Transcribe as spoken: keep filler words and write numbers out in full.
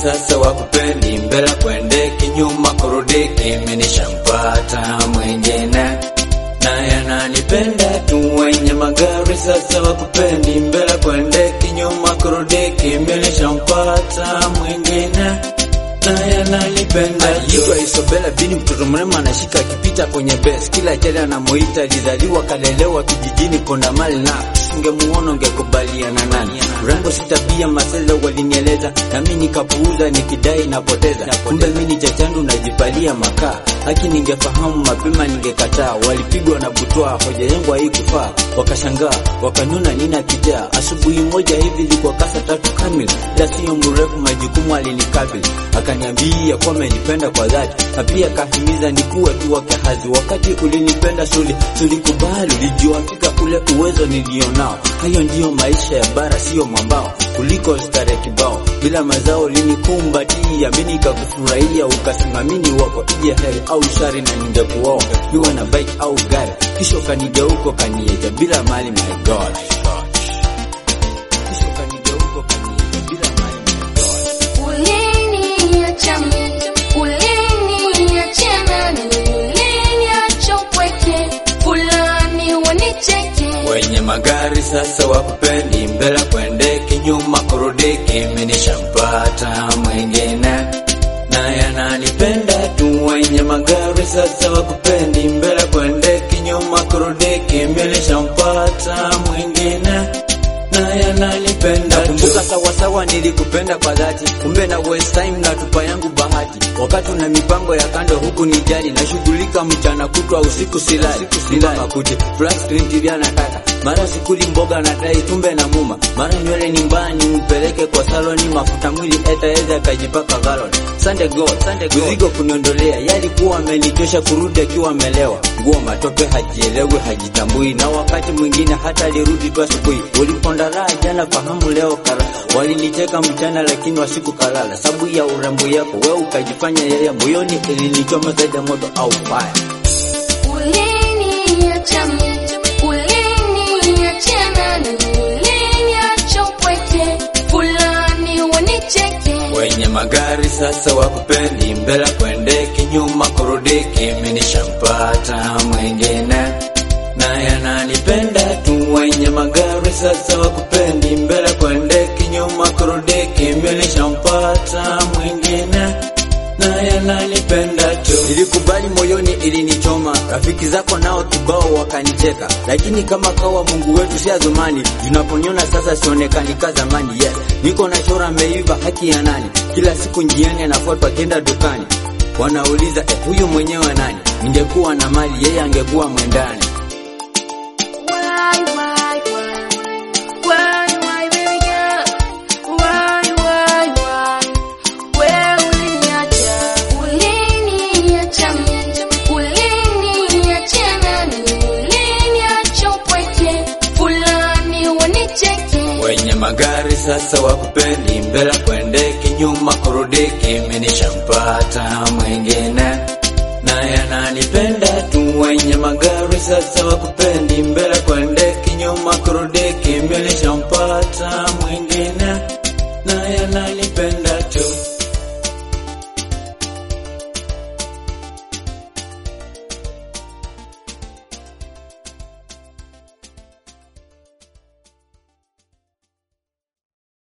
sasa wakupendi, mbele kwende kinyuma kurudi, mimi nishampata mwingine naye ananipenda tu. Wenye magari sasa wakupendi, mbele kwende kinyuma kurudi, mimi nishampata mwingine naye ananipenda tu. Yitwa Isobela bini mtoto mrema anashika kipita kwenye base, kila jali anamuita, alizaliwa kalelewa kijijini Ponda Mali, na ungemuona ungekubaliana nani? Rango si tabia masela walinieleza, na mimi nikapuuza nikidai napoteza. Kumbe mimi ni chachandu najipalia makaa, haki ningefahamu mapema ningekataa. Walipigwa na butwa, hoja yangu haikufaa, wakashangaa wakanuna nina kijaa. Asubuhi moja hivi ilikuwa kasa tatu kamili, la sio mrefu majukumu alinikabili, akaniambia kwa amenipenda kwa dhati, na pia kahimiza nikuwe tu wake hazi. Wakati ulinipenda suli tulikubali, ulijua fika kule uwezo nilionao. Hayo ndiyo maisha ya bara sio mwambao, kuliko stare kibao bila mazao. Linikumbatia mimi nikakufurahia, ukasimamini wako ije heri au shari, na ningekuoa niwe na bike au gari, kisha kanigeuko kanieja bila mali. My God, kisha kanigeuko kanieja bila mali. My God, ulini acha mimi, ulini acha nani, ulini acha upweke fulani wanicheke. Wenye magari sasa wakupendi, mbele kwende kinyuma kurudi, mimi nishampata mwingine naye ananipenda tu. Wenye magari sasa wakupendi, mbele kwende kinyuma kurudi, mimi nishampata mwingine naye ananipenda tu. Kumbuka sawa sawa nilikupenda kwa dhati, kumbe na waste time na tupa yangu bahati. Wakati una mipango ya kando huku nijali, na shughulika mchana kutwa usiku silali. Nina makuti flash screen T V anataka, mara sikuli mboga na dai tumbe na muma, mara nywele ni mbani mpeleke kwa saloni, mafuta mwili eta eza kajipaka galon. Sunday God, Sunday God, mzigo kuniondolea, yalikuwa amenichosha kurudi akiwa amelewa. Nguo matope hajielewi hajitambui, na wakati mwingine hata alirudi tu asubuhi. Uliponda raha jana fahamu leo kala, walinicheka mchana lakini wasiku kalala. Sababu ya urembo yako wewe ukajifanya yeye, moyoni ilinichoma zaidi moto au fire. Ulini acha mimi, ulini acha nani, ulini acha upweke fulani wanicheke. Wenye magari sasa wakupendi, mbele kwende kinyuma kurudi, mimi nishampata mwingine naye ananipenda tu. Wenye magari sasa wakupendi, mbele kwende kinyuma kurudi, mimi nishampata mwingine naye ananipenda tu. Nilikubali moyoni ilinichoma, rafiki zako nao kibao wakanicheka, lakini kama kawa Mungu wetu si azumani. Tunaponiona sasa sionekani ka zamani. Yes, niko na shora meiva haki ya nani, kila siku njiani anafuatwa kenda dukani. Wanauliza eh, huyu mwenyewe nani? Ningekuwa na mali yeye angekuwa mwendani. Wenye magari sasa wakupendi, mbele kwende kinyuma kurudi, mimi nishampata mwingine naye ananipenda tu. Wenye magari sasa wakupendi, mbele kwende kinyuma kurudi, mimi nishampata mwingine naye ananipenda tu.